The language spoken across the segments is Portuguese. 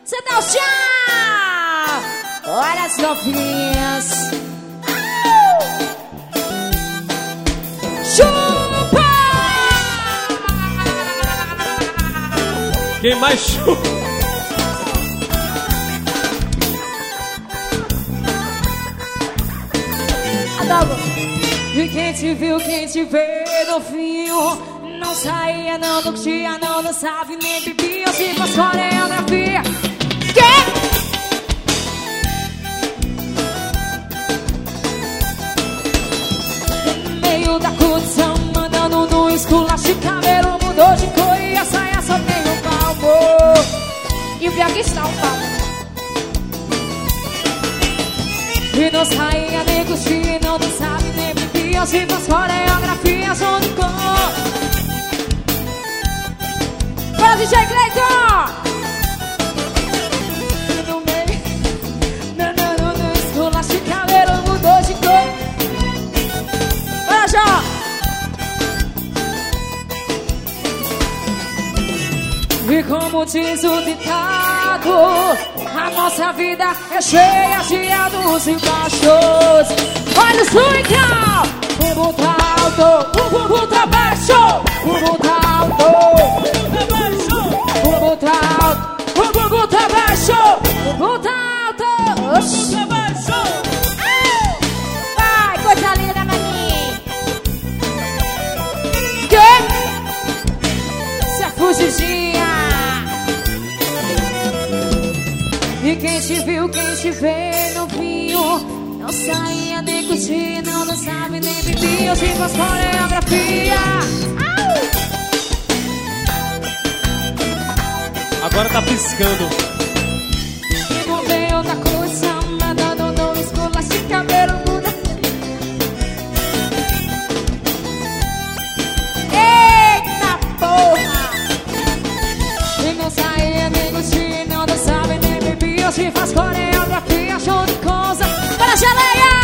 Cê dá o tchau! Olha as novinhas. Chupa! Quem mais chupa? E quem te viu, quem te vê no fio, não saía, não curtia, não dançava e nem bebia. Se faz coreografia. Que? No meio da curtição, mandando no esculacho, o cabelo mudou de cor e a saia só tem um palmo. E o pior que está um palmo. E não saía, nem curtia, não dançava e nem bebia. Se faz coreografia, junto com para DJ Cleiton. No meio, no esculacho, o cabelo mudou de cor. Olha já. E como diz o ditado, a nossa vida é cheia de altos e baixos. Olha o swing! Bumbum tá alto, bumbum tá baixo. Bumbum tá alto, bumbum tá alto, bumbum tá baixo. Bumbum tá alto, oxi. Vai, coisa linda, maninho. Que? Se é fugidinha. E quem te viu, quem te vê no vinho, não saía, nem curtia, não dançava e nem bebia. Eu tive as coreografia. Agora tá piscando. E no meio da curtição, mandando no esculacho, de cabelo muda. Eita porra! E não saía, nem curtia, não dançava e nem bebia. Se faz coreografia, show de coisa para a geleia!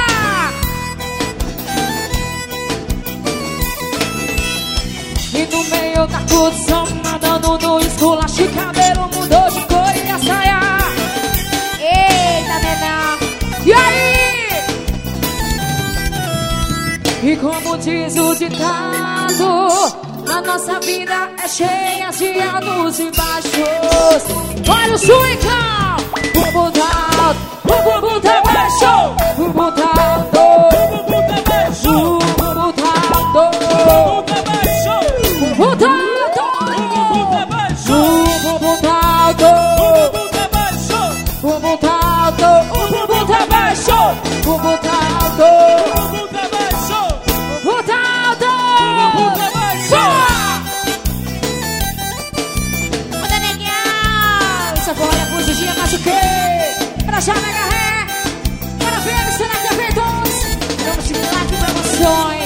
E no meio da curtição, nadando no esculacho, o cabelo mudou de cor e a saia. Eita, nenã! E aí? E como diz o ditado, a nossa vida é cheia de altos e baixos. Olha o swingão! Bumbum tá alto, bumbum tá baixo. Bumbum tá alto, bumbum tá baixo. Bumbum tá alto, bumbum tá baixo. Bumbum tá alto, bumbum tá baixo. Bumbum tá alto, bumbum tá baixo. Bumbum tá alto, bumbum tá baixo. Bumbum tá alto, bumbum tá baixo. Manda negão. Isso agora é fugidinha, mas o quê? Pra já mega ré. Para ver, será que é feito? Vamos de milagre pra emoções.